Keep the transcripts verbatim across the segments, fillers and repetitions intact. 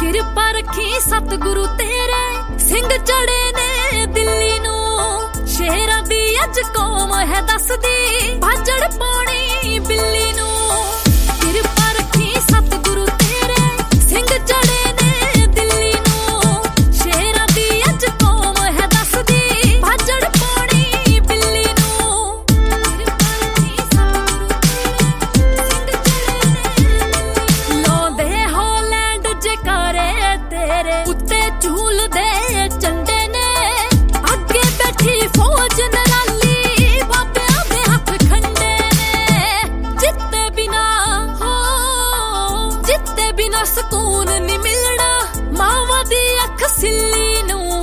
ਕਿਰਪਾ ਰੱਖੀ ਸਤਿਗੁਰੂ ਤੇਰੇ ਸਿੰਘ ਚੜੇ ਨੇ ਦਿੱਲੀ ਨੂੰ। ਸ਼ੇਰਾਂ ਦੀ ਅੱਜ ਕੌਮ ਹੈ ਦੱਸਦੀ ਭਾਜੜ ਪਾਉਣੀ ਬਿੱਲੀ ਨੂੰ। ਕਿਰਪਾ ਰੱਖੀ ਸਤਿਗੁਰੂ ਤੇਰੇ ਸਿੰਘ ਚੜੇ ਨੇ ਦਿੱਲੀ ਨੂੰ। ਸ਼ੇਰਾਂ ਦੀ ਅੱਜ ਕੌਮ ਹੈ ਦੱਸਦੀ ਭਾਜੜ ਪਾਉਣੀ ਬਿੱਲੀ ਨੂੰ। ਕਿਰਪਾ ਰੱਖੀ ਸਤਿਗੁਰੂ ਤੇਰੇ ਸਿੰਘ ਚੜੇ ਨੇ ਲਾਉਂਦੇ ਹੋਲੈਂਡ ਜਕਾਰੇ ਤੇਰੇ ਉੱਤੇ ਝੂਲਦੇ ਚੰਡੇ ਨੇ। ਅੱਗੇ ਬੈਠੀ ਫੌਜ ਨਰਾਲੀ ਬਾਬਿਆਂ ਦੇ ਹੱਥ ਖੰਡੇ ਨੇ। ਜਿੱਤੇ ਬਿਨਾ ਹੋ ਜਿੱਤੇ ਬਿਨਾ ਸਕੂਨ ਨੀ ਮਿਲਣਾ ਮਾਵਾਂ ਦੀ ਅੱਖ ਸਿੱਲੀ ਨੂੰ।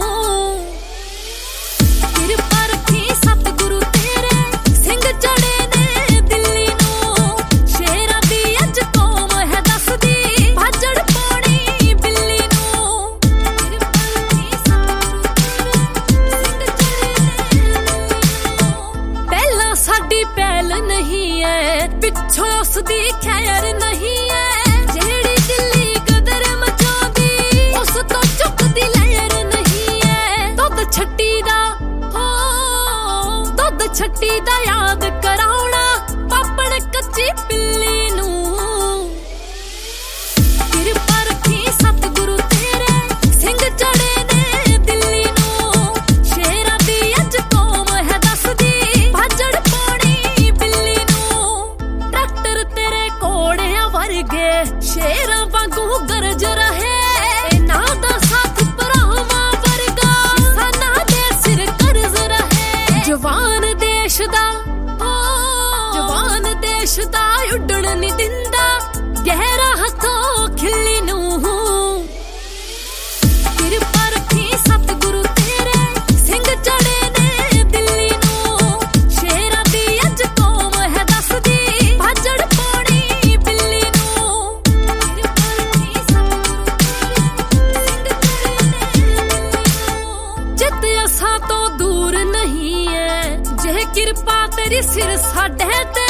ਕਿਰਪਾ ਰੱਖੀ ਸਤਿਗੁਰੂ ਤੇਰੇ ਸਿੰਘ ਚੜੇ ਨੇ ਦਿੱਲੀ ਨੂੰ। ਸ਼ੇਰਾਂ ਦੀ ਅੱਜ ਕੌਮ ਹੈ ਦੱਸਦੀ ਭਾਜੜ ਪਾਉਣੀ ਬਿੱਲੀ ਨੂੰ। ਕਿਰਪਾ ਰੱਖੀ ਸਤਿਗੁਰੂ ਤੇਰੇ ਸਿੰਘ ਚੜੇ ਨੇ ਦਿੱਲੀ ਨੂੰ। ਪਹਿਲਾਂ ਸਾਡੀ ਪਹਿਲ ਨਹੀਂ ਐ ਪਿੱਛੋਂ ਉਸਦੀ ਖੈਰ ਨਹੀਂ ਐ। ਜਿਹੜੀ ਦਿੱਲੀ ਕਦਰ ਮਚਾਉਂਦੀ ਉਸ ਤੋਂ ਚੁੱਕਦੀ ਲਹਿਰ ਨਹੀਂ ਐ। ਦੁੱਧ ਛੱਟੀ ਦਾ ਹੋ ਦੁੱਧ ਛੱਟੀ ਦਾ ਯਾਦ ਕਰਾਉਣਾ ਪਾਪਣ ਕੱਚੀ ਪਿੱਲੀ ਨੂੰ। ਕਿਰਪਾ ਰੱਖੀ ਸਤਿਗੁਰੂ ਤੇਰੇ ਸਿੰਘ ਚੜੇ ਨੇ ਦਿੱਲੀ ਨੂੰ। ਸ਼ੇਰਾਂ ਦੀ ਅੱਜ ਕੌਮ ਹੈ ਦੱਸਦੀ ਭਾਜੜ ਪਾਉਣੀ ਬਿੱਲੀ ਨੂੰ। ਟਰੈਕਟਰ ਤੇਰੇ ਘੋੜਿਆਂ ਵਰਗੇ ਸ਼ੇਰਾਂ ਵਾਂਗੂ ਗਰਜ ਰਹੇ। ਇਹਨਾਂ ਦਾ ਸਾਥ ਭਰਾਵਾਂ ਵਰਗਾ ਕਿਸਾਨਾਂ ਦੇ ਸਿਰ ਕਰਜ਼ ਰਹੇ। ਜਵਾਨ ਦੇਸ਼ ਦਾ ਹੋ ਜਵਾਨ ਦੇਸ਼ ਦਾ ਉੱਡਣ ਨੀ ਦਿੰਦਾ ਗਹਿਰਾ ਹੱਥੋਂ ਖਿੱਲੀ ਨੂੰ। ਕਿਰਪਾ ਰੱਖੀ ਸਤਿਗੁਰੂ ਤੇਰੇ ਸਿੰਘ ਚੜੇ ਨੇ ਦਿੱਲੀ ਨੂੰ। ਸ਼ੇਰਾਂ ਦੀ ਅੱਜ ਕੌਮ ਹੈ ਦੱਸਦੀ ਭਾਜੜ ਪਾਉਣੀ ਬਿੱਲੀ ਨੂੰ। ਕਿਰਪਾ ਰੱਖੀ ਸਤਿਗੁਰੂ ਤੇਰੇ ਸਿੰਘ ਚੜੇ ਨੇ ਦਿੱਲੀ ਨੂੰ। ਜਿੱਤ ਅਸਾਂ ਤੋਂ ਦੂਰ ਨਹੀਂ ਐ ਜੇ ਕਿਰਪਾ ਤੇਰੀ ਸਿਰ ਸਾਡੇ ਤੇ